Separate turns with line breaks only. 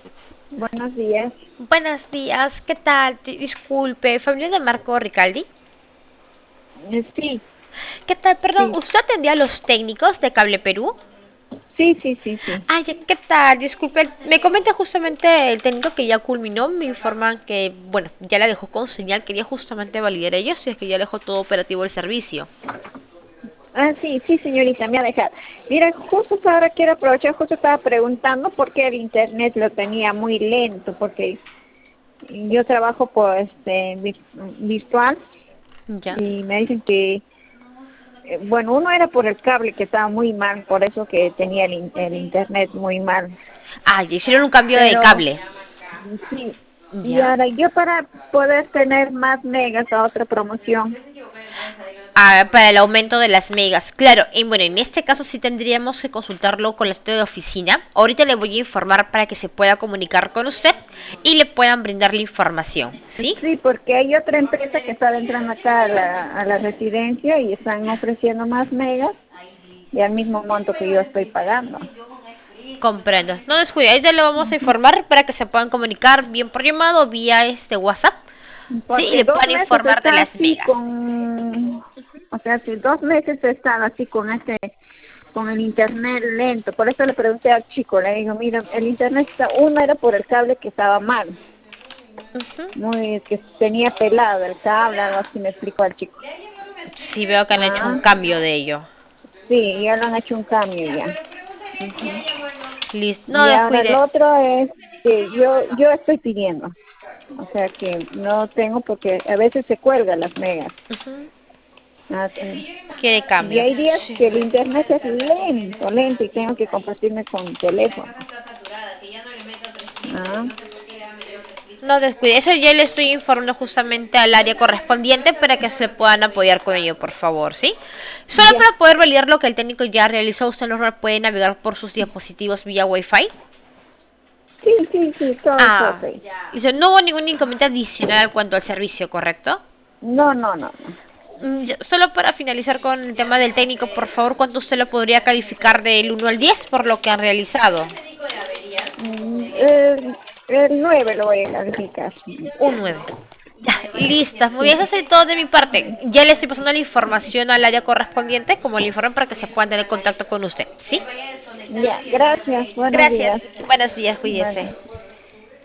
Buenos días.
Buenos días, ¿qué tal? Disculpe, familia de Marco Ricaldi.
Sí,
¿Qué tal? Perdón,
sí,
¿usted atendía a los técnicos de Cable Perú?
sí.
¿Qué tal? Disculpe, me comenta justamente el técnico que ya culminó, me informan que, bueno, ya la dejó con señal, quería justamente validar ello, si es que ya dejó todo operativo el servicio.
Sí, señorita, me ha dejado. Mira, justo ahora quiero aprovechar, justo estaba preguntando por qué el internet lo tenía muy lento, porque yo trabajo por virtual
Ya.
y me dicen que, bueno, uno era por el cable que estaba muy mal, por eso que tenía el internet muy mal.
Ya hicieron un cambio de
Pero
cable.
sí, y
Ya.
ahora yo para poder tener más megas a otra promoción.
Para el aumento de las megas. Claro, y bueno, en este caso sí tendríamos que consultarlo con la gente de oficina. Ahorita le voy a informar para que se pueda comunicar con usted y le puedan brindar la información, ¿sí?
Sí, porque hay otra empresa que está entrando acá a la residencia y están ofreciendo más megas y al mismo monto que yo estoy pagando.
Comprendo. No descuide, ahorita le vamos a
Ujú.
informar para que se puedan comunicar bien por llamado o vía este WhatsApp, ¿sí? Y
Porque
le
dos
puedan
meses
informar de
está
las
así
megas.
con, o sea, si 2 meses están así con el internet lento. Por eso le pregunté al chico, le digo, mira, el internet uno era por el cable que estaba mal,
Ujú.
que tenía pelado el cable, algo así me explicó al chico.
Sí, veo que han hecho un
Ah,
cambio de ello.
sí, ya lo han hecho un cambio ya. Ujú.
Listo. No
Y ahora el
descuide.
otro es que yo estoy pidiendo, o sea que no tengo porque a veces se cuelgan las megas.
Ujú.
Ah, sí.
Quiere
Y
cambio.
hay días
Sí.
que el internet es lento y tengo que compartirme con teléfono. Ah,
No descuide, eso ya le estoy informando justamente al área correspondiente para que se puedan apoyar con ello, por favor, ¿sí? Solo
ya.
para poder validar lo que el técnico ya realizó, usted no puede navegar por sus dispositivos vía Wi-Fi.
Sí, todo está ok.
Dice, no hubo ningún inconveniente adicional en cuanto al servicio, ¿correcto?
No.
Solo para finalizar con el tema del técnico, por favor, ¿cuánto usted lo podría calificar del 1 al 10 por lo que han realizado?
El 9 lo voy a calificar.
Un 9. Ya, listas. Muy bien,
Sí.
eso sería todo de mi parte. Ya le estoy pasando la información al área correspondiente, como el informe, para que se puedan tener contacto con usted. ¿Sí?
Ya, gracias. Buenos días.
Gracias. Buenos días,
Bueno.
cuídese.